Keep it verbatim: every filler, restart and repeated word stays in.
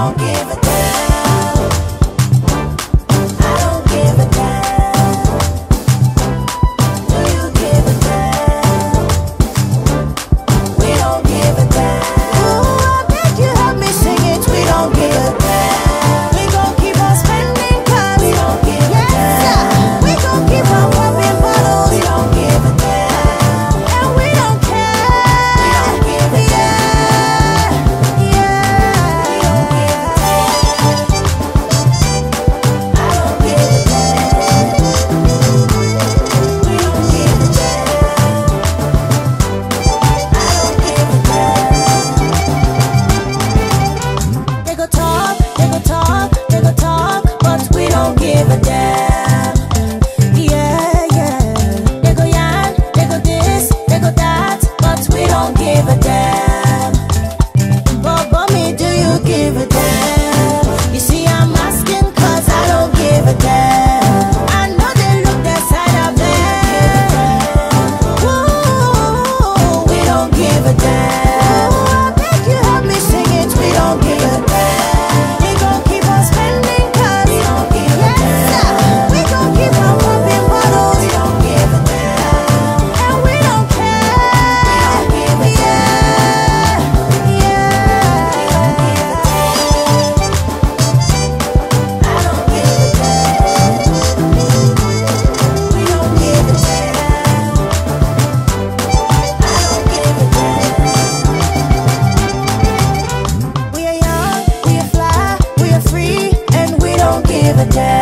don't give a damn. I don't give a damn. Do you give a damn? We don't give a damn. Ooh, I bet you help me sing it. We don't give a damn. We gon' keep on spending cause we don't give a damn. We gon' keep on popping bottles. We don't give a damn. And we don't care. We don't give a damn. Yeah, yeah. We don't give a damn. I don't give a damn. We don't give a damn. I don't give a damn. They go talk, they go talk, they go talk, but we don't give a damn. Yeah, yeah. They go yan, they go this, they go that, but we don't give a damn. But, but me, do you give a damn? You see, I'm asking cause I don't give a damn. I know they look that side of them. Ooh, we don't give a damn. Ooh, I beg you help me sing it. We don't give a damn. We gon' keep on spending cause we don't give a damn. We gon' keep on popping bottles. We don't give a damn. And we don't care. We don't give a damn. Yeah, yeah. We don't give a damn. I don't give a damn. We don't give a damn. I don't give a damn. We are young, we are fly, we are free, and we don't give a damn.